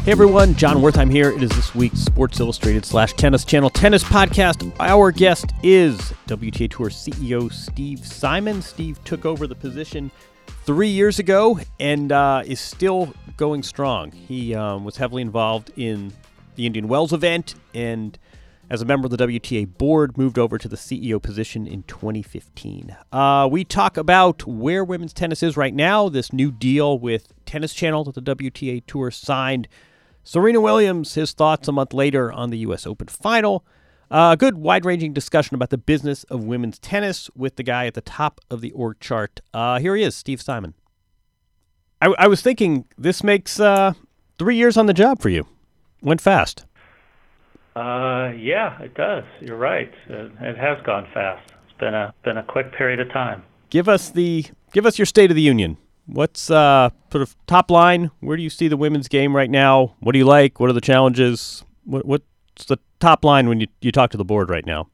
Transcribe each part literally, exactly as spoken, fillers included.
Hey everyone, John Wertheim here. It is this week's Sports Illustrated slash Tennis Channel Tennis Podcast. Our guest is W T A Tour C E O Steve Simon. Steve took over the position three years ago and uh, is still going strong. He um, was heavily involved in the Indian Wells event and as a member of the W T A board, moved over to the C E O position in twenty fifteen. Uh, we talk about where women's tennis is right now, this new deal with Tennis Channel that the W T A Tour signed, Serena Williams, his thoughts a month later on the U S Open final, a uh, good wide-ranging discussion about the business of women's tennis with the guy at the top of the org chart. Uh, here he is, Steve Simon. I, I was thinking this makes uh, three years on the job for you. Went fast. Uh, yeah, it does. You're right. It, it has gone fast. It's been a been a quick period of time. Give us the give us your State of the Union. What's uh sort of top line? Where do you see the women's game right now? What do you like? What are the challenges? What what's the top line when you you talk to the board right now?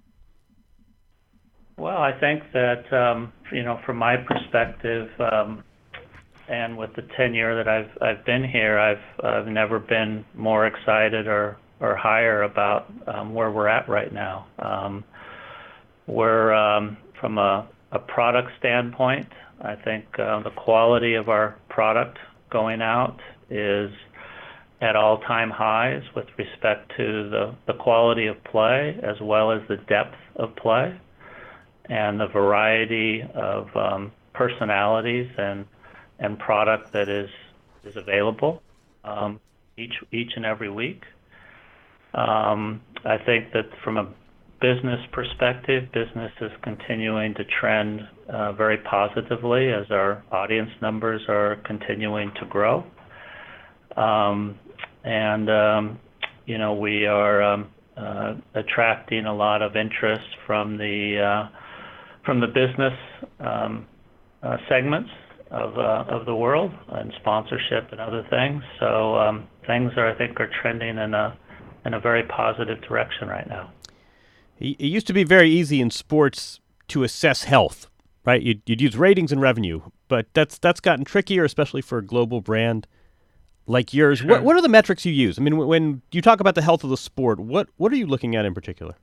Well, I think that um, you know, from my perspective, um, and with the tenure that I've I've been here, I've I've never been more excited or or higher about um, where we're at right now. Um, we're, um, from a, a product standpoint, I think uh, the quality of our product going out is at all-time highs with respect to the, the quality of play as well as the depth of play and the variety of um, personalities and and product that is, is available um, each each and every week. Um, I think that from a business perspective, business is continuing to trend uh, very positively as our audience numbers are continuing to grow. Um, and, um, you know, we are um, uh, attracting a lot of interest from the uh, from the business um, uh, segments of uh, of the world and sponsorship and other things. So um, things are, I think, are trending in a in a very positive direction right now. It used to be very easy in sports to assess health, right? You'd, you'd use ratings and revenue, but that's that's gotten trickier, especially for a global brand like yours. Sure. What what are the metrics you use? I mean, when you talk about the health of the sport, what what are you looking at in particular?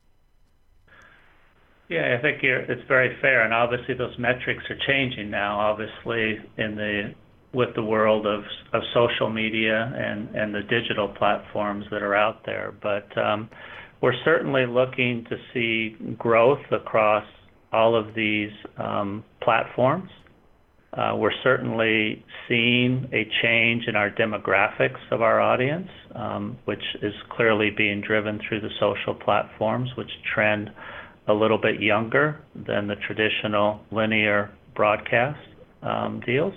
Yeah, I think you're, it's very fair, and obviously those metrics are changing now. Obviously, in the with the world of of social media and, and the digital platforms that are out there. But um, we're certainly looking to see growth across all of these um, platforms. Uh, we're certainly seeing a change in our demographics of our audience, um, which is clearly being driven through the social platforms, which trend a little bit younger than the traditional linear broadcast um, deals.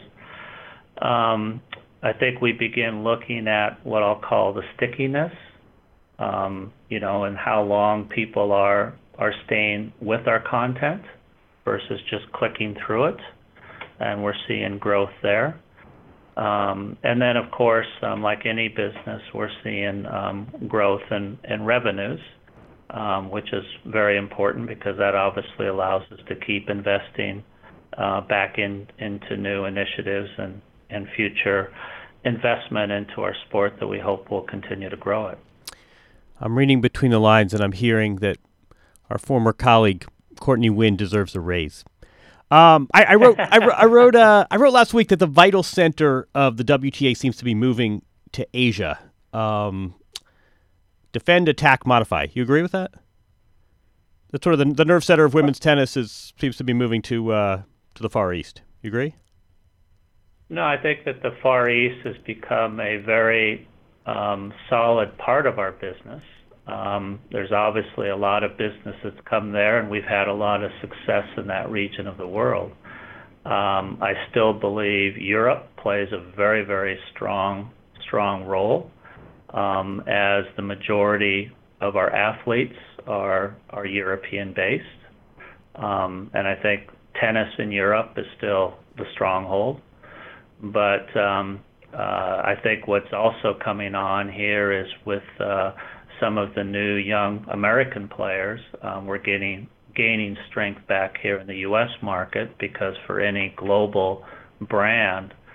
Um, I think we begin looking at what I'll call the stickiness, um, you know, and how long people are are staying with our content versus just clicking through it, and we're seeing growth there. Um, and then, of course, um, like any business, we're seeing um, growth in, in revenues, um, which is very important because that obviously allows us to keep investing uh, back in into new initiatives and and future investment into our sport that we hope will continue to grow it. I'm reading between the lines and I'm hearing that our former colleague Courtney Wynn deserves a raise. Um, I, I wrote, I, wrote, I wrote, uh, I wrote last week that the vital center of the W T A seems to be moving to Asia. Um, defend, attack, modify. You agree with that? That's sort of the, the nerve center of women's tennis is seems to be moving to uh, to the Far East. You agree? No, I think that the Far East has become a very um, solid part of our business. Um, there's obviously a lot of business that's come there, and we've had a lot of success in that region of the world. Um, I still believe Europe plays a very, very strong, strong role, um, as the majority of our athletes are are European-based, um, and I think tennis in Europe is still the stronghold. But um, uh, I think what's also coming on here is with uh, some of the new young American players, um, we're getting gaining strength back here in the U S market because for any global brand,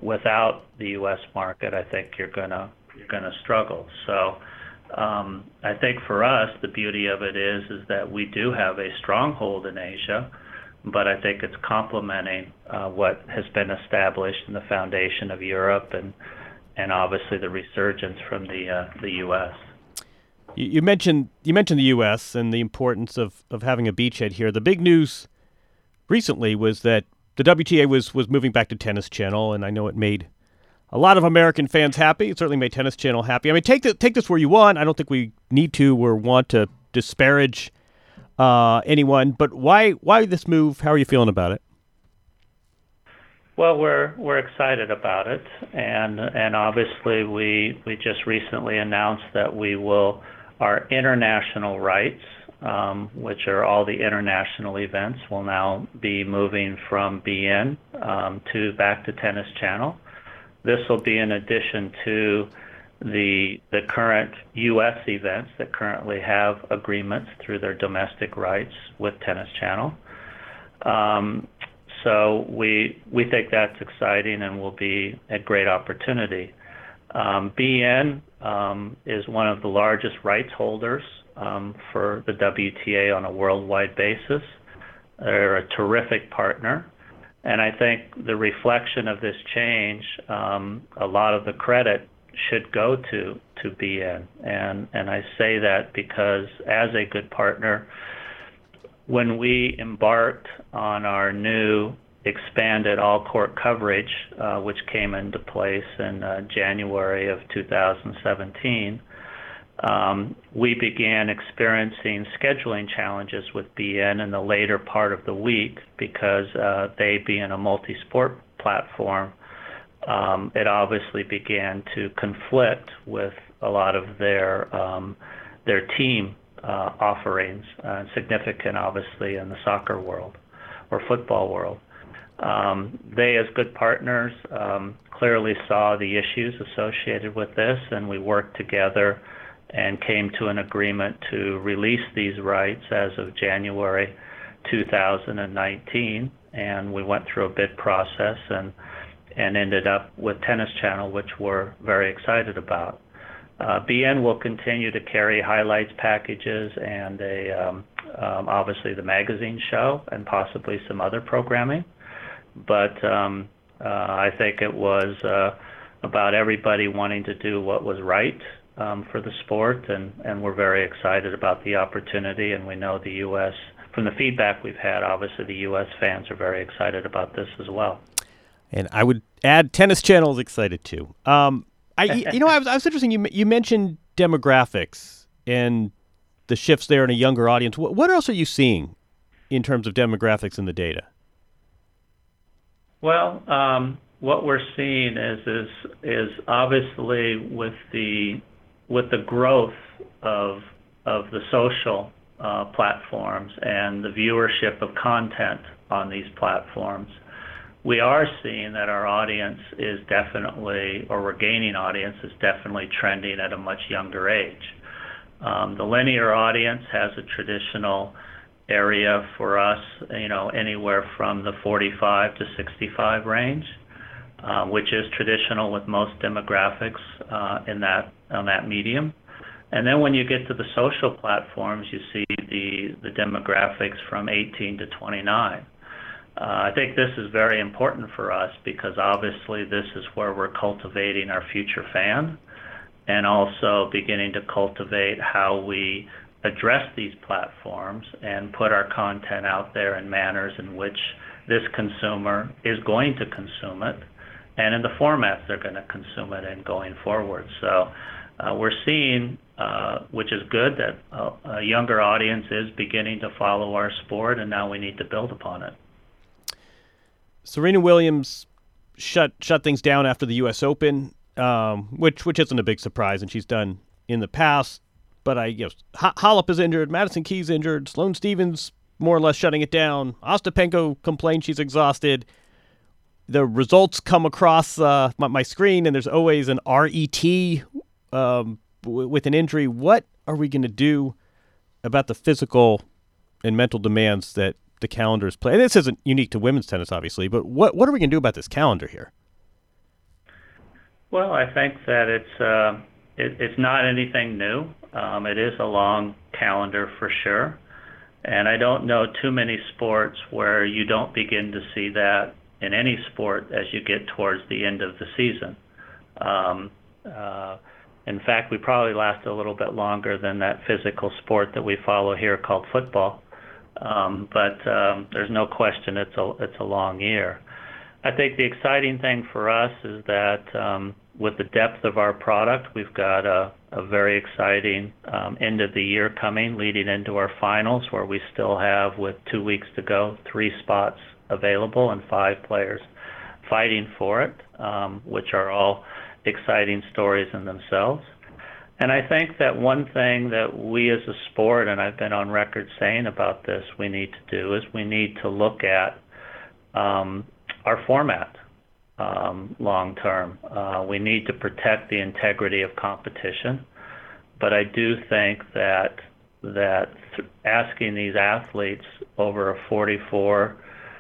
without the U S market, I think you're gonna you're gonna struggle. So um, I think for us, the beauty of it is is that we do have a stronghold in Asia, but I think it's complementing uh, what has been established in the foundation of Europe and and obviously the resurgence from the uh, the U S. You mentioned you mentioned the U S and the importance of, of having a beachhead here. The big news recently was that the W T A was was moving back to Tennis Channel, and I know it made a lot of American fans happy. It certainly made Tennis Channel happy. I mean, take the, take this where you want. I don't think we need to or want to disparage uh, anyone, but why why this move? How are you feeling about it? Well, we're we're excited about it, and and obviously we we just recently announced that we will our international rights, um, which are all the international events, will now be moving from B N um, to back to Tennis Channel. This will be in addition to the the current U S events that currently have agreements through their domestic rights with Tennis Channel. Um, so we we think that's exciting and will be a great opportunity. Um, B N um, is one of the largest rights holders um, for the W T A on a worldwide basis. They're a terrific partner, and I think the reflection of this change, um, a lot of the credit should go to to B N, and and I say that because as a good partner, when we embarked on our new expanded all-court coverage, uh, which came into place in uh, January of two thousand seventeen, um, we began experiencing scheduling challenges with B N in the later part of the week because uh, they being a multi-sport platform, um, it obviously began to conflict with a lot of their um, their team uh, offerings, uh, significant obviously in the soccer world or football world. Um, they, as good partners, um, clearly saw the issues associated with this, and we worked together and came to an agreement to release these rights as of January two thousand nineteen. And we went through a bid process and and ended up with Tennis Channel, which we're very excited about. Uh, B N will continue to carry highlights packages and a um, um, obviously the magazine show and possibly some other programming. But um, uh, I think it was uh, about everybody wanting to do what was right um, for the sport, and, and we're very excited about the opportunity, and we know the U S, from the feedback we've had, obviously the U S fans are very excited about this as well. And I would add Tennis Channel is excited too. Um, I, you know, I was, I was interesting, you, you mentioned demographics and the shifts there in a younger audience. What, what else are you seeing in terms of demographics in the data? Well, um, what we're seeing is is is obviously with the with the growth of of the social uh, platforms and the viewership of content on these platforms, we are seeing that our audience is definitely, or we're gaining audience, is definitely trending at a much younger age. Um, the linear audience has a traditional area for us, you know, anywhere from the forty-five to sixty-five range, uh, which is traditional with most demographics uh, in that on that medium. And then when you get to the social platforms, you see the the demographics from eighteen to twenty-nine. Uh, I think this is very important for us because obviously this is where we're cultivating our future fan, and also beginning to cultivate how we address these platforms and put our content out there in manners in which this consumer is going to consume it and in the formats they're going to consume it in going forward. So uh, we're seeing, uh, which is good, that a, a younger audience is beginning to follow our sport, and now we need to build upon it. Serena Williams shut shut things down after the U S Open, um, which which isn't a big surprise, and she's done in the past. But I guess Halep is injured, Madison Keys injured, Sloane Stephens more or less shutting it down. Ostapenko complains she's exhausted. The results come across uh, my, my screen, and there's always an R E T um, w- with an injury. What are we going to do about the physical and mental demands that the calendars play? And this isn't unique to women's tennis, obviously, but what what are we going to do about this calendar here? Well, I think that it's uh, it, it's not anything new. Um, it is a long calendar for sure, and I don't know too many sports where you don't begin to see that in any sport as you get towards the end of the season. Um, uh, in fact, we probably last a little bit longer than that physical sport that we follow here called football. Um, but um, there's no question it's a it's a long year. I think the exciting thing for us is that um, with the depth of our product, we've got a, a very exciting um, end of the year coming, leading into our finals, where we still have, with two weeks to go, three spots available and five players fighting for it, um, which are all exciting stories in themselves. And I think that one thing that we as a sport, and I've been on record saying about this, we need to do is we need to look at um, our format um, long term. Uh, we need to protect the integrity of competition, but I do think that that asking these athletes over a forty-four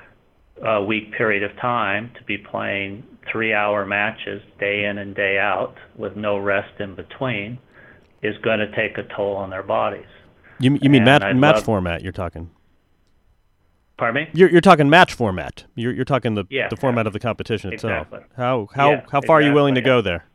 uh, week period of time to be playing three-hour matches day in and day out with no rest in between is going to take a toll on their bodies. You, you mean match, match love, format you're talking? Pardon me? You're, you're talking match format. You're, you're talking the, yeah, the format of the competition itself. Exactly. How, how, yeah, how far exactly. are you willing to go there?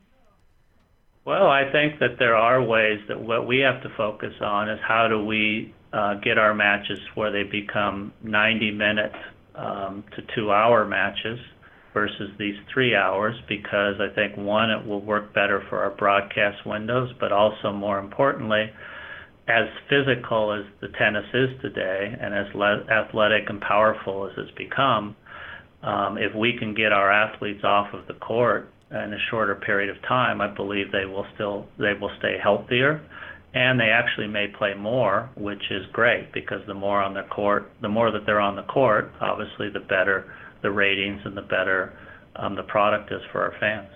Well, I think that there are ways that what we have to focus on is how do we uh, get our matches where they become ninety minute um, to two hour matches versus these three hours, because I think, one, it will work better for our broadcast windows, but also, more importantly, as physical as the tennis is today and as le- athletic and powerful as it's become, um, if we can get our athletes off of the court in a shorter period of time, I believe they will still they will stay healthier, and they actually may play more, which is great, because the more on the court, the more that they're on the court, obviously the better the ratings and the better um, the product is for our fans.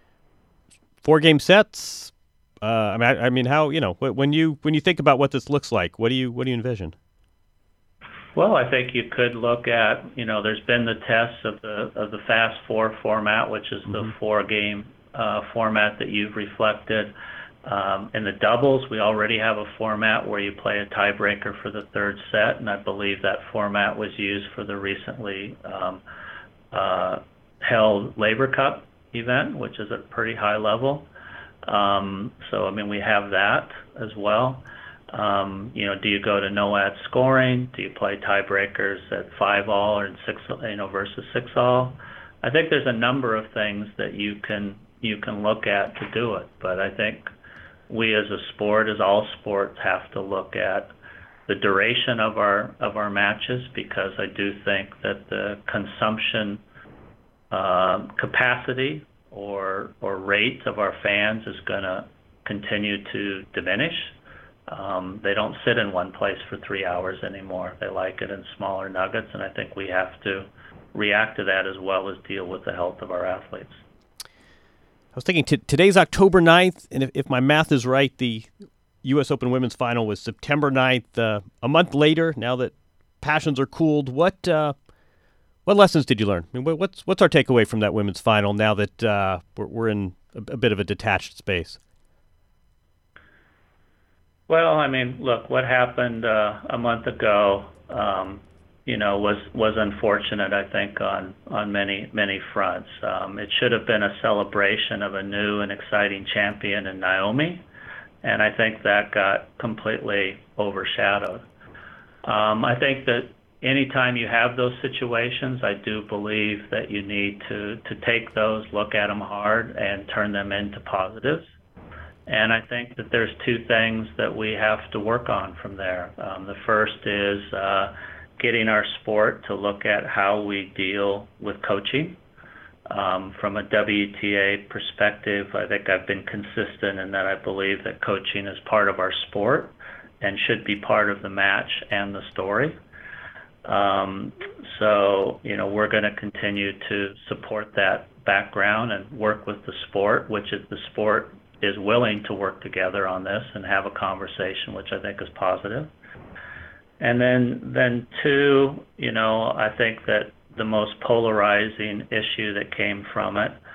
Four game sets. Uh, I mean, I, I mean, how you know when you when you think about what this looks like, what do you what do you envision? Well, I think you could look at, you know, there's been the tests of the of the Fast Four format, which is the mm-hmm. four game uh, format that you've reflected. Um, in the doubles, we already have a format where you play a tiebreaker for the third set, and I believe that format was used for the recently um, uh, held Labor Cup event, which is at pretty high level. Um, so, I mean, we have that as well. Um, you know, do you go to no ad scoring? Do you play tiebreakers at five all or six, you know, versus six all? I think there's a number of things that you can you can look at to do it. But I think we as a sport, as all sports, have to look at the duration of our of our matches, because I do think that the consumption uh, capacity or or rate of our fans is going to continue to diminish. Um, they don't sit in one place for three hours anymore. They like it in smaller nuggets, and I think we have to react to that as well as deal with the health of our athletes. I was thinking t- today's October ninth, and if, if my math is right, the U S Open Women's Final was September ninth. Uh, a month later, now that passions are cooled, what uh, what lessons did you learn? I mean, what's what's our takeaway from that women's final now that uh, we're, we're in a, a bit of a detached space? Well, I mean, look, what happened uh, a month ago, um, you know, was was unfortunate, I think, on, on many, many fronts. Um, it should have been a celebration of a new and exciting champion in Naomi, and I think that got completely overshadowed. Um, I think that anytime you have those situations, I do believe that you need to, to take those, look at them hard, and turn them into positives. And I think that there's two things that we have to work on from there. Um, the first is uh, getting our sport to look at how we deal with coaching. Um, from a W T A perspective, I think I've been consistent in that I believe that coaching is part of our sport and should be part of the match and the story. Um, so, you know, we're going to continue to support that background and work with the sport, which is the sport is willing to work together on this and have a conversation, which I think is positive. And then, then two, you know, I think that the most polarizing issue that came from it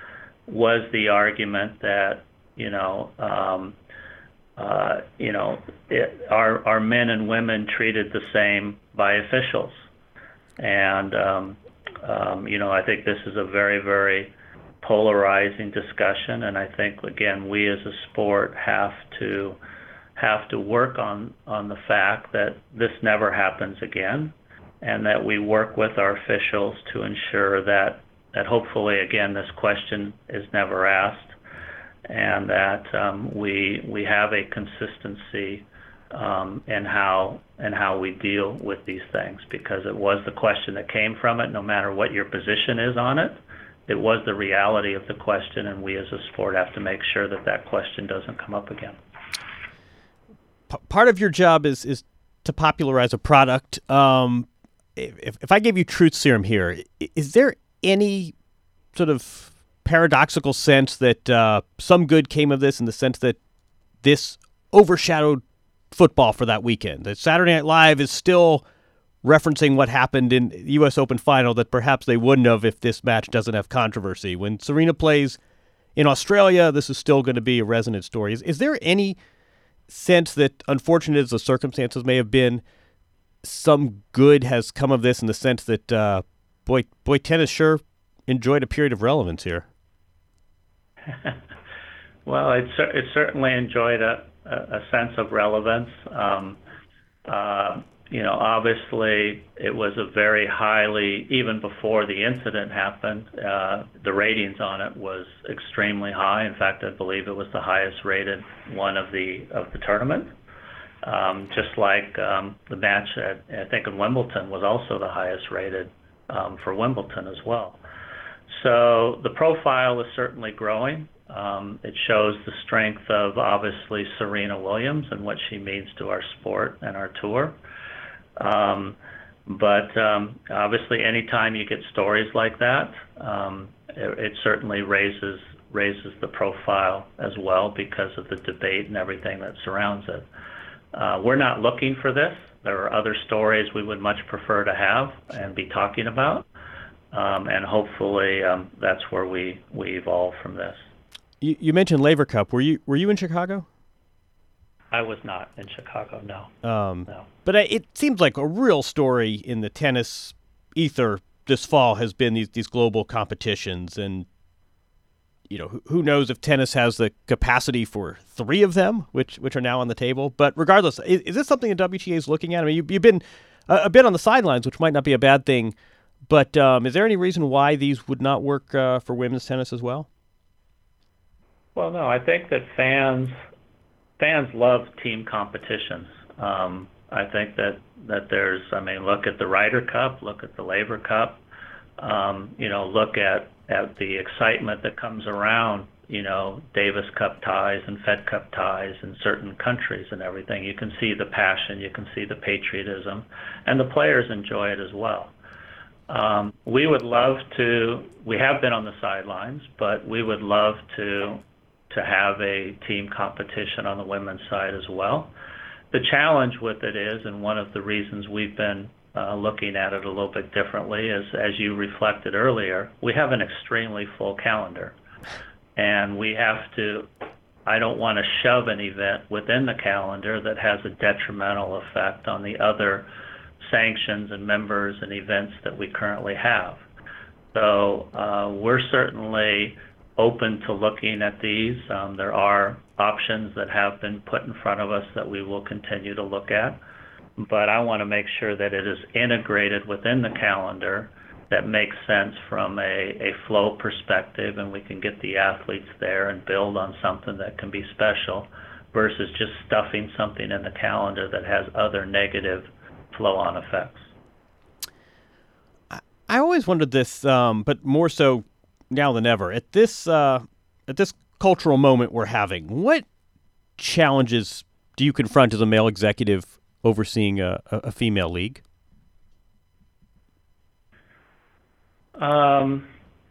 was the argument that, you know, um, uh, you know, it, are are men and women treated the same by officials? And um, um, you know, I think this is a very, very polarizing discussion, and I think again we as a sport have to have to work on on the fact that this never happens again, and that we work with our officials to ensure that that hopefully again this question is never asked, and that um, we we have a consistency um, in how in how we deal with these things, because it was the question that came from it. No matter what your position is on it, it was the reality of the question, and we as a sport have to make sure that that question doesn't come up again. P- part of your job is is to popularize a product. Um, if if I gave you truth serum here, is there any sort of paradoxical sense that uh, some good came of this, in the sense that this overshadowed football for that weekend? That Saturday Night Live is still referencing what happened in the U S Open final that perhaps they wouldn't have if this match doesn't have controversy. When Serena plays in Australia, this is still going to be a resonant story. Is, is there any sense that, unfortunate as the circumstances may have been, some good has come of this, in the sense that, uh, boy, boy, tennis sure enjoyed a period of relevance here? Well, it, it certainly enjoyed a, a sense of relevance. Um, uh, you know, obviously it was a very highly, even before the incident happened, uh, the ratings on it was extremely high. In fact, I believe it was the highest rated one of the of the tournament. Um, just like um, the match at, I think in Wimbledon was also the highest rated um, for Wimbledon as well. So the profile is certainly growing. Um, it shows the strength of, obviously, Serena Williams and what she means to our sport and our tour. Um, but um, obviously, anytime you get stories like that, um, it, it certainly raises raises the profile as well, because of the debate and everything that surrounds it. Uh, we're not looking for this. There are other stories we would much prefer to have and be talking about, um, and hopefully um, that's where we, we evolve from this. You, you mentioned Laver Cup. Were you were you in Chicago? I was not in Chicago, no. Um, no. But it seems like a real story in the tennis ether this fall has been these these global competitions, and you know, who, who knows if tennis has the capacity for three of them, which which are now on the table. But regardless, is, is this something the W T A is looking at? I mean, you, you've been a, a bit on the sidelines, which might not be a bad thing. But um, is there any reason why these would not work uh, for women's tennis as well? Well, no, I think that fans fans love team competitions. Um, I think that, that there's, I mean, look at the Ryder Cup, look at the Laver Cup, um, you know, look at, at the excitement that comes around, you know, Davis Cup ties and Fed Cup ties in certain countries and everything. You can see the passion, you can see the patriotism, and the players enjoy it as well. Um, we would love to, we have been on the sidelines, but we would love to to have a team competition on the women's side as well. The challenge with it is, and one of the reasons we've been uh, looking at it a little bit differently, is, as you reflected earlier, we have an extremely full calendar. And we have to, I don't want to shove an event within the calendar that has a detrimental effect on the other sanctions and members and events that we currently have. So uh, we're certainly open to looking at these. Um, there are options that have been put in front of us that we will continue to look at, but I want to make sure that it is integrated within the calendar that makes sense from a, a flow perspective, and we can get the athletes there and build on something that can be special, versus just stuffing something in the calendar that has other negative flow-on effects. I always wondered this, um, but more so now than ever, at this uh, at this cultural moment we're having, what challenges do you confront as a male executive overseeing a, a female league? Um,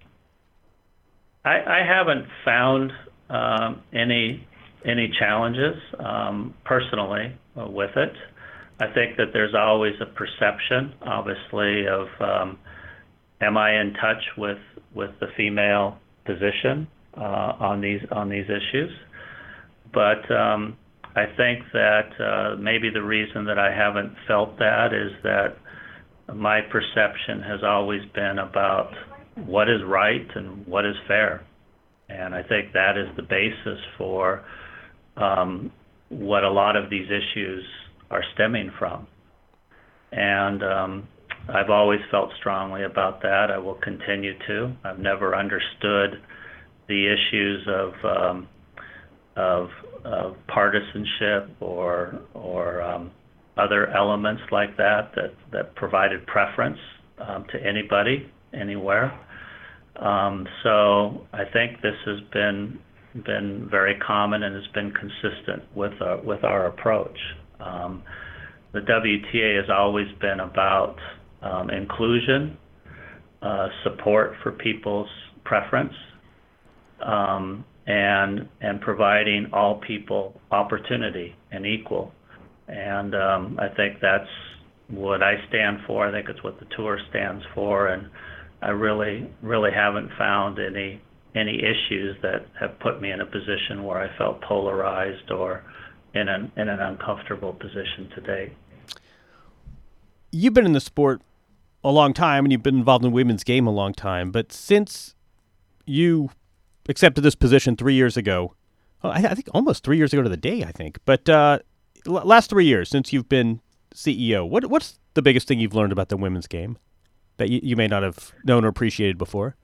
I, I haven't found um, any any challenges um, personally uh, with it. I think that there's always a perception, obviously, of um, am I in touch with with the female position? uh, on these on these issues. But um, I think that uh, maybe the reason that I haven't felt that is that my perception has always been about what is right and what is fair. And I think that is the basis for um, what a lot of these issues are stemming from. And um, I've always felt strongly about that. I will continue to. I've never understood the issues of um, of, of partisanship or or um, other elements like that that, that provided preference um, to anybody, anywhere. Um, so I think this has been been very common and has been consistent with our, with our approach. Um, the W T A has always been about um, inclusion, uh, support for people's preference, um, and and providing all people opportunity and equal. And um, I think that's what I stand for. I think it's what the tour stands for, and I really, really haven't found any any issues that have put me in a position where I felt polarized or in an in an uncomfortable position to date. You've been in the sport a long time, and you've been involved in the women's game a long time. But since you accepted this position three years ago, oh, I, I think almost three years ago to the day, I think. But uh, last three years since you've been C E O, what what's the biggest thing you've learned about the women's game that you, you may not have known or appreciated before?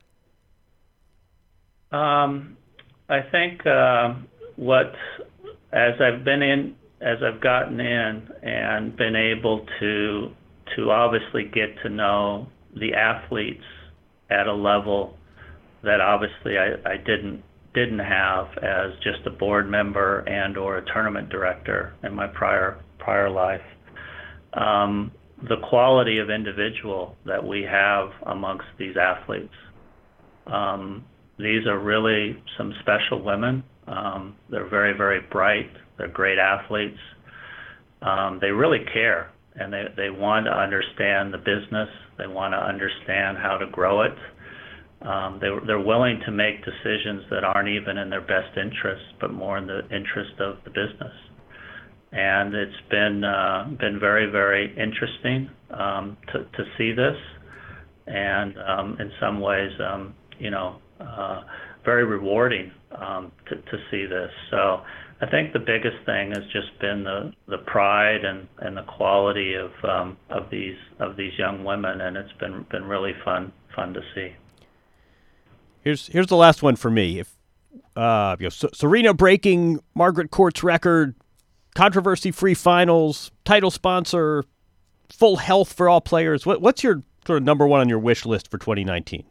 Um, I think uh, what, as I've been in, as I've gotten in and been able to to obviously get to know the athletes at a level that obviously I, I didn't didn't have as just a board member and or a tournament director in my prior prior life. Um, the quality of individual that we have amongst these athletes. Um, these are really some special women. Um, they're very, very bright. They're great athletes. Um, they really care, and they, they want to understand the business. They want to understand how to grow it. Um, they, they're willing to make decisions that aren't even in their best interest, but more in the interest of the business. And it's been uh, been very, very interesting um, to, to see this, and um, in some ways, um, you know, uh, very rewarding um, to, to see this. So I think the biggest thing has just been the, the pride and, and the quality of um, of these of these young women, and it's been been really fun fun to see. Here's here's the last one for me. If uh, you know, S- Serena breaking Margaret Court's record, controversy-free finals, title sponsor, full health for all players. What what's your sort of number one on your wish list for twenty nineteen?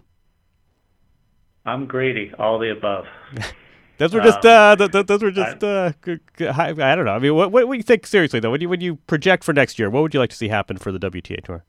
I'm greedy. All the above. Those were just uh, th- th- those were just uh, g- g- I, I don't know. I mean, what what do you think seriously though? When you when you project for next year, what would you like to see happen for the W T A Tour?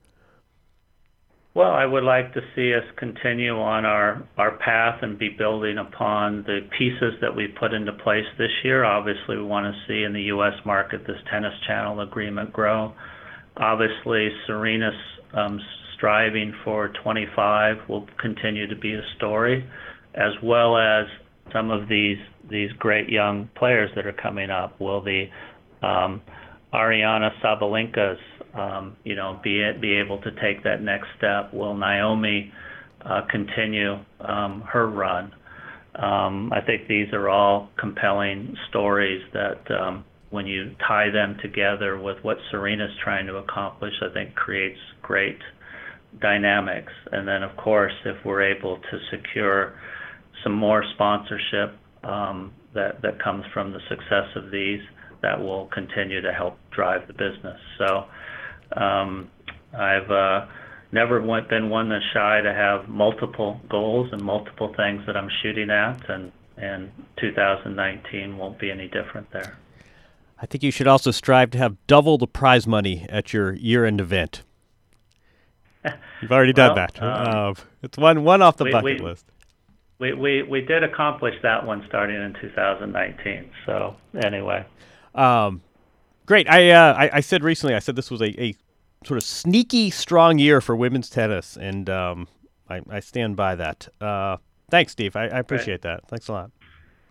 Well, I would like to see us continue on our, our path and be building upon the pieces that we've put into place this year. Obviously, we want to see in the U S market this Tennis Channel agreement grow. Obviously, Serena's um, striving for twenty-five will continue to be a story, as well as some of these these great young players that are coming up. Will the um, Ariana Sabalenka's Um, you know, be be able to take that next step? Will Naomi uh, continue um, her run? Um, I think these are all compelling stories that um, when you tie them together with what Serena's trying to accomplish, I think creates great dynamics. And then, of course, if we're able to secure some more sponsorship um, that, that comes from the success of these, that will continue to help drive the business. So Um, I've uh, never went, been one that's shy to have multiple goals and multiple things that I'm shooting at, and, and two thousand nineteen won't be any different there. I think you should also strive to have double the prize money at your year-end event. You've already well, done that. Um, uh, it's one one off the we, bucket we, list. We, we, we did accomplish that one starting in two thousand nineteen. So anyway. Um, Great. I, uh, I I said recently, I said this was a, a sort of sneaky strong year for women's tennis, and um, I, I stand by that. Uh, Thanks, Steve. I, I appreciate Great. that. Thanks a lot.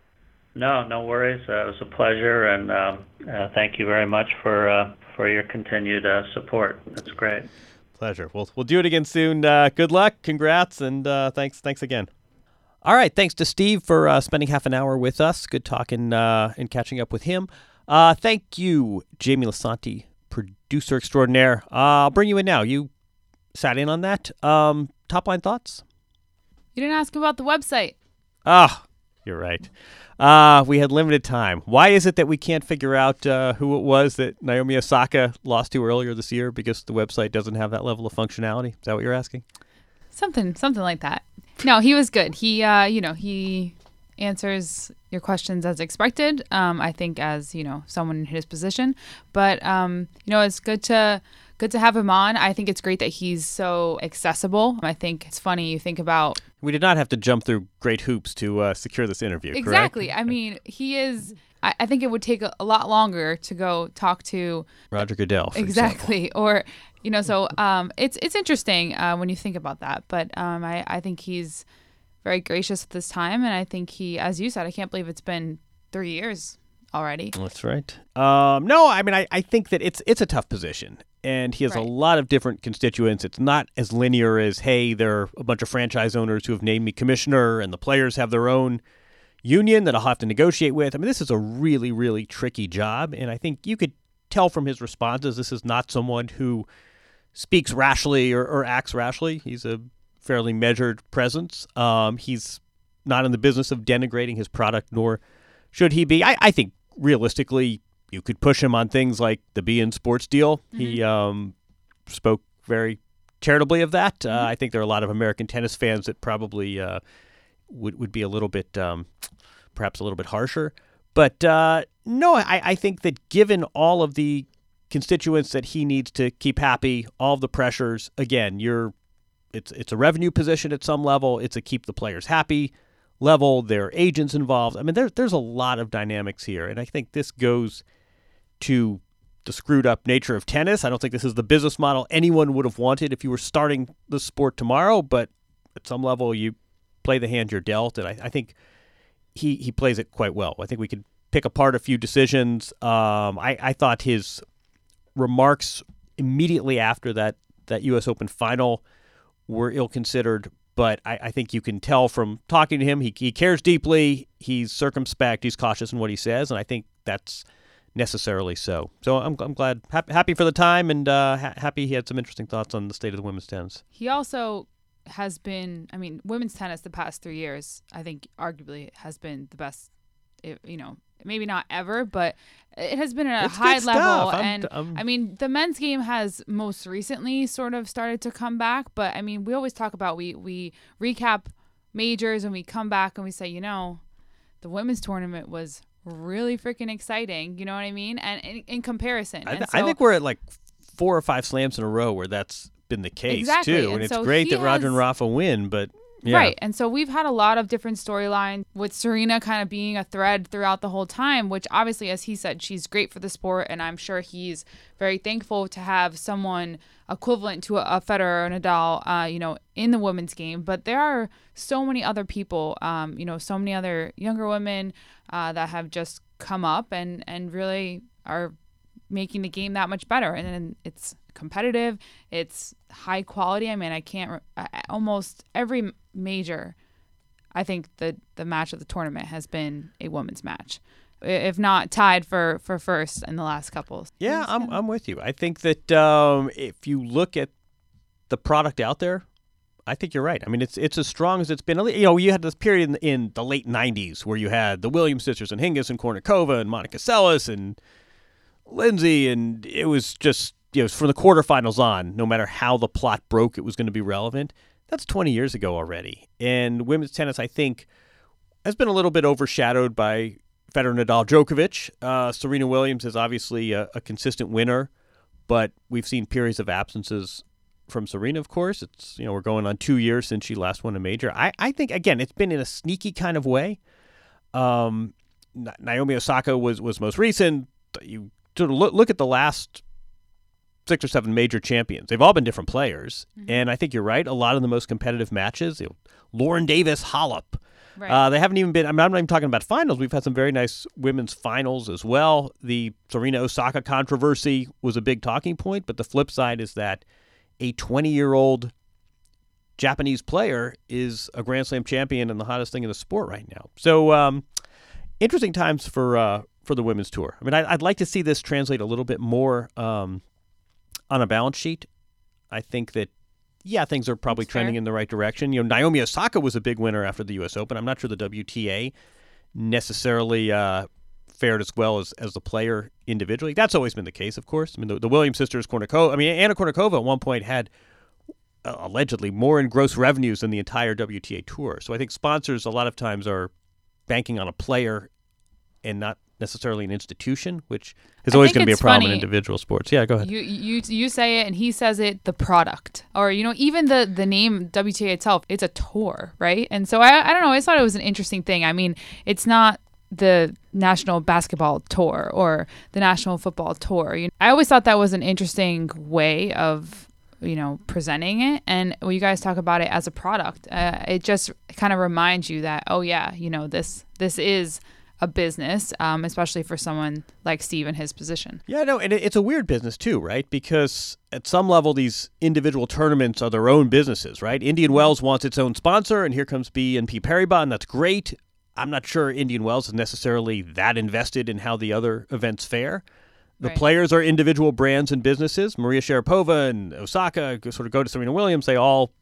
No, no worries. Uh, it was a pleasure, and um, uh, thank you very much for uh, for your continued uh, support. That's great. Pleasure. We'll we'll do it again soon. Uh, good luck. Congrats, and uh, thanks thanks again. All right. Thanks to Steve for uh, spending half an hour with us. Good talking uh, and catching up with him. Uh, thank you, Jamie Lisanti, producer extraordinaire. Uh, I'll bring you in now. You sat in on that. Um, top line thoughts? You didn't ask about the website. Ah, you're right. Uh, we had limited time. Why is it that we can't figure out uh, who it was that Naomi Osaka lost to earlier this year because the website doesn't have that level of functionality? Is that what you're asking? Something, something like that. No, he was good. He, uh, you know, he answers your questions as expected. Um, I think as, you know, someone in his position, but, um, you know, it's good to, good to have him on. I think it's great that he's so accessible. I think it's funny. You think about, we did not have to jump through great hoops to uh, secure this interview. Exactly. Correct? I mean, he is, I, I think it would take a, a lot longer to go talk to Roger Goodell. For exactly. example. Or, you know, so um, it's, it's interesting uh, when you think about that, but um, I, I think he's very gracious at this time. And I think he, as you said, I can't believe it's been three years already. That's right. Um, no, I mean, I, I think that it's it's a tough position, and he has right. a lot of different constituents. It's not as linear as, hey, there are a bunch of franchise owners who have named me commissioner, and the players have their own union that I'll have to negotiate with. I mean, this is a really, really tricky job, and I think you could tell from his responses this is not someone who speaks rashly or, or acts rashly. He's a fairly measured presence. Um, he's not in the business of denigrating his product, nor should he be. I, I think realistically, you could push him on things like the Be In Sports deal. Mm-hmm. He um, spoke very charitably of that. Mm-hmm. Uh, I think there are a lot of American tennis fans that probably uh, would would be a little bit, um, perhaps a little bit harsher. But uh, no, I, I think that given all of the constituents that he needs to keep happy, all of the pressures, again, you're it's it's a revenue position at some level. It's a keep the players happy level. There are agents involved. I mean, there's there's a lot of dynamics here, and I think this goes to the screwed up nature of tennis. I don't think this is the business model anyone would have wanted if you were starting the sport tomorrow, but at some level you play the hand you're dealt, and I, I think he he plays it quite well. I think we could pick apart a few decisions. Um, I, I thought his remarks immediately after that, that U S Open final were ill-considered, but I, I think you can tell from talking to him, he, he cares deeply, he's circumspect, he's cautious in what he says, and I think that's necessarily so. So I'm I'm glad, happy, happy for the time, and uh, ha- happy he had some interesting thoughts on the state of the women's tennis. He also has been, I mean, women's tennis the past three years, I think arguably has been the best, you know, maybe not ever, but it has been at a it's high level. I'm, and I'm, I mean, the men's game has most recently sort of started to come back. But I mean, we always talk about, we, we recap majors and we come back and we say, you know, the women's tournament was really freaking exciting. You know what I mean? And in, in comparison. I, th- and so, I think we're at like four or five slams in a row where that's been the case exactly. too. And, and it's so great that has, Roger and Rafa win, but yeah. Right. And so we've had a lot of different storylines with Serena kind of being a thread throughout the whole time, which obviously, as he said, she's great for the sport. And I'm sure he's very thankful to have someone equivalent to a, a Federer or Nadal, uh, you know, in the women's game. But there are so many other people, um, you know, so many other younger women uh, that have just come up and, and really are making the game that much better. And, and it's competitive, it's high quality. I mean, I can't I, almost every major, I think the the match of the tournament has been a women's match, if not tied for, for first in the last couple. Yeah, I'm I'm with you. I think that um, if you look at the product out there, I think you're right. I mean, it's it's as strong as it's been. You know, you had this period in, in the late nineties where you had the Williams sisters and Hingis and Kournikova and Monica Seles and Lindsay, and it was just, you know, from the quarterfinals on, no matter how the plot broke, it was going to be relevant. That's twenty years ago already. And women's tennis, I think, has been a little bit overshadowed by Federer, Nadal, Djokovic. Uh, Serena Williams is obviously a, a consistent winner, but we've seen periods of absences from Serena, of course. It's, you know, we're going on two years since she last won a major. I, I think, again, it's been in a sneaky kind of way. Um, Naomi Osaka was, was most recent. You sort of look, look at the last six or seven major champions. They've all been different players. Mm-hmm. And I think you're right. A lot of the most competitive matches, you know, Lauren Davis, Hollop. Right. Uh, they haven't even been, I mean, I'm not even talking about finals. We've had some very nice women's finals as well. The Serena Osaka controversy was a big talking point, but the flip side is that a twenty-year-old Japanese player is a Grand Slam champion and the hottest thing in the sport right now. So um, interesting times for uh, for the women's tour. I mean, I, I'd like to see this translate a little bit more um, on a balance sheet. I think that, yeah, things are probably That's trending fair. in the right direction. You know, Naomi Osaka was a big winner after the U S Open. I'm not sure the W T A necessarily uh, fared as well as, as the player individually. That's always been the case, of course. I mean, the, the Williams sisters, Kournikova, I mean, Anna Kournikova at one point had uh, allegedly more in gross revenues than the entire W T A tour. So I think sponsors a lot of times are banking on a player and not necessarily an institution, which is I always think going to be a it's problem in funny. individual sports. Yeah, go ahead. You you you say it and he says it, the product, or you know, even the the name W T A itself, it's a tour, right? And so I I don't know, I just thought it was an interesting thing. I mean, it's not the National Basketball Tour or the National Football Tour. You know, I always thought that was an interesting way of, you know, presenting it. And when you guys talk about it as a product, uh, it just kind of reminds you that, oh yeah, you know, this this is a business, um, especially for someone like Steve in his position. Yeah, no, and it- it's a weird business too, right? Because at some level, these individual tournaments are their own businesses, right? Indian Wells wants its own sponsor, and here comes B N P Paribas, and that's great. I'm not sure Indian Wells is necessarily that invested in how the other events fare. The Right. players are individual brands and businesses. Maria Sharapova and Osaka sort of go to Serena Williams. They all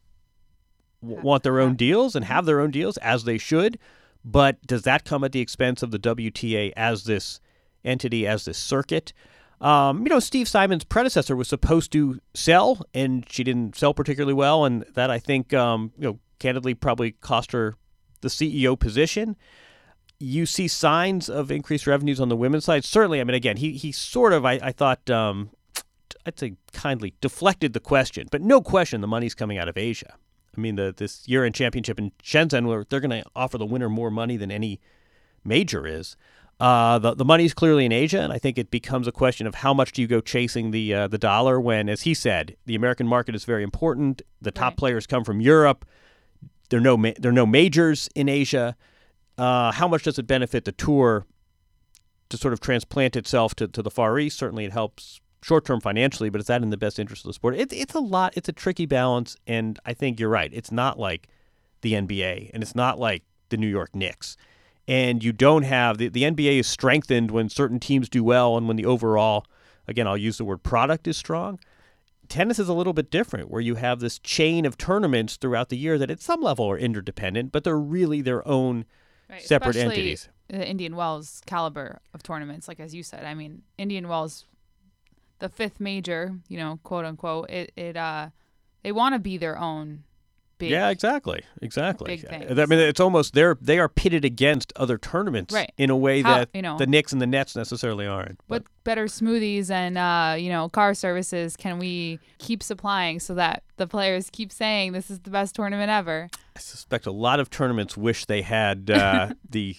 w- want their own deals and have their own deals, as they should. But does that come at the expense of the W T A as this entity, as this circuit? Um, you know, Steve Simon's predecessor was supposed to sell, and she didn't sell particularly well, and that I think, um, you know, candidly probably cost her the C E O position. You see signs of increased revenues on the women's side. Certainly, I mean, again, he he sort of, I, I thought, um, I'd say kindly deflected the question, but no question the money's coming out of Asia. I mean, the this year-end championship in Shenzhen, where they're going to offer the winner more money than any major is. Uh, the the money's clearly in Asia, and I think it becomes a question of how much do you go chasing the uh, the dollar when, as he said, the American market is very important. The top Right. players come from Europe. There are no ma- there are no majors in Asia. Uh, how much does it benefit the tour to sort of transplant itself to, to the Far East? Certainly, it helps short-term financially, but is that in the best interest of the sport? It, it's a lot. It's a tricky balance, and I think you're right. It's not like the N B A, and it's not like the New York Knicks. And you don't have the, – the N B A is strengthened when certain teams do well and when the overall – again, I'll use the word product is strong. Tennis is a little bit different, where you have this chain of tournaments throughout the year that at some level are interdependent, but they're really their own Right, separate especially entities. The Indian Wells caliber of tournaments, like as you said. I mean, Indian Wells, the fifth major, you know, quote unquote. It it uh, they want to be their own big. Yeah, exactly, exactly. big things. I mean, it's almost they're they are pitted against other tournaments Right. in a way How- that you know, the Knicks and the Nets necessarily aren't. But What better smoothies and uh, you know, car services can we keep supplying so that the players keep saying this is the best tournament ever? I suspect a lot of tournaments wish they had uh, the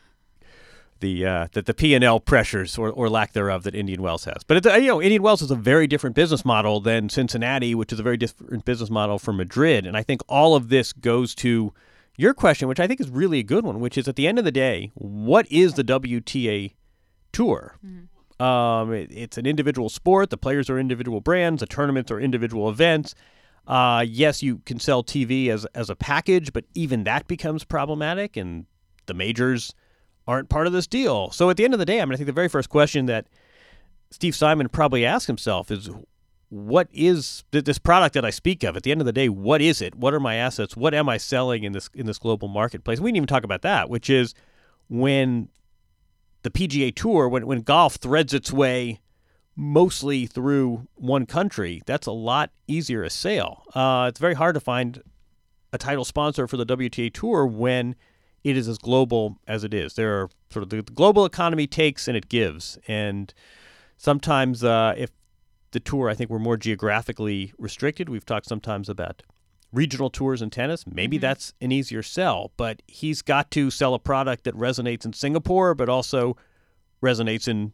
the uh, that the P and L pressures or, or lack thereof that Indian Wells has. But it's, you know, Indian Wells is a very different business model than Cincinnati, which is a very different business model from Madrid. And I think all of this goes to your question, which I think is really a good one, which is at the end of the day, what is the W T A Tour? Mm-hmm. Um, it, it's an individual sport. The players are individual brands. The tournaments are individual events. Uh, yes, you can sell T V as as a package, but even that becomes problematic, and the majors aren't part of this deal. So at the end of the day, I mean, I think the very first question that Steve Simon probably asked himself is, what is th- this product that I speak of? At the end of the day, what is it? What are my assets? What am I selling in this in this global marketplace? We didn't even talk about that, which is when the P G A Tour, when when golf threads its way mostly through one country, that's a lot easier a sale. Uh, it's very hard to find a title sponsor for the W T A Tour when it is as global as it is. There are sort of the, the global economy takes and it gives. And sometimes uh, if the tour, I think we're more geographically restricted. We've talked sometimes about regional tours in tennis. Maybe mm-hmm. that's an easier sell, but he's got to sell a product that resonates in Singapore, but also resonates in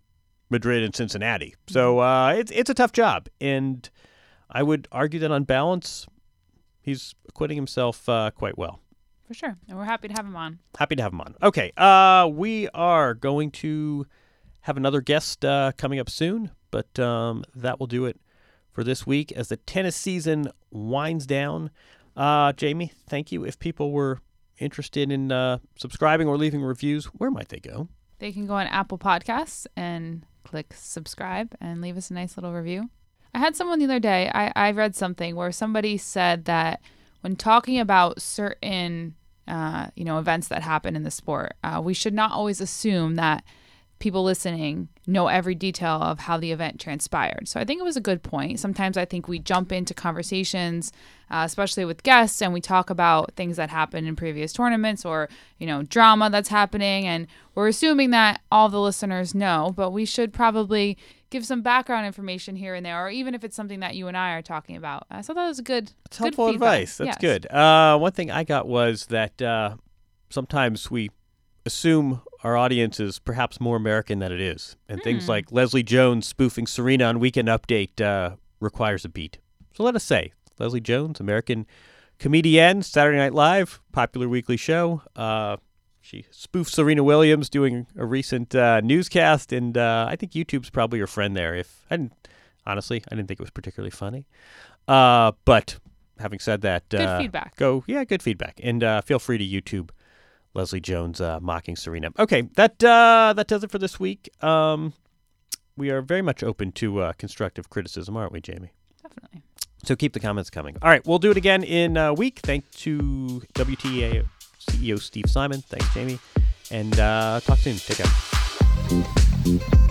Madrid and Cincinnati. So uh, it's it's a tough job, and I would argue that on balance, he's acquitting himself uh, quite well. For sure, and we're happy to have him on. Happy to have him on. Okay, uh, we are going to have another guest uh, coming up soon, but um, that will do it for this week as the tennis season winds down. Uh, Jamie, thank you. If people were interested in uh, subscribing or leaving reviews, where might they go? They can go on Apple Podcasts and click subscribe and leave us a nice little review. I had someone the other day, I, I read something where somebody said that when talking about certain uh, you know, events that happen in the sport, uh, we should not always assume that people listening know every detail of how the event transpired. So I think it was a good point. Sometimes I think we jump into conversations, uh, especially with guests, and we talk about things that happened in previous tournaments or, you know, drama that's happening. And we're assuming that all the listeners know, but we should probably give some background information here and there, or even if it's something that you and I are talking about. Uh, so that was a good, That's good helpful feedback. advice. That's Yes. good. Uh, one thing I got was that uh, sometimes we assume our audience is perhaps more American than it is. And Hmm. things like Leslie Jones spoofing Serena on Weekend Update uh, requires a beat. So let us say, Leslie Jones, American comedian, Saturday Night Live, popular weekly show. Uh, she spoofed Serena Williams doing a recent uh, newscast, and uh, I think YouTube's probably her friend there. If I didn't, honestly, I didn't think it was particularly funny. Uh, but having said that, Good uh, feedback. Go, yeah, good feedback, and uh, feel free to YouTube Leslie Jones uh, mocking Serena. Okay, that uh, that does it for this week. Um, we are very much open to uh, constructive criticism, aren't we, Jamie? Definitely. So keep the comments coming. All right, we'll do it again in a week. Thanks to W T A C E O Steve Simon. Thanks, Jamie. And uh, talk soon. Take care.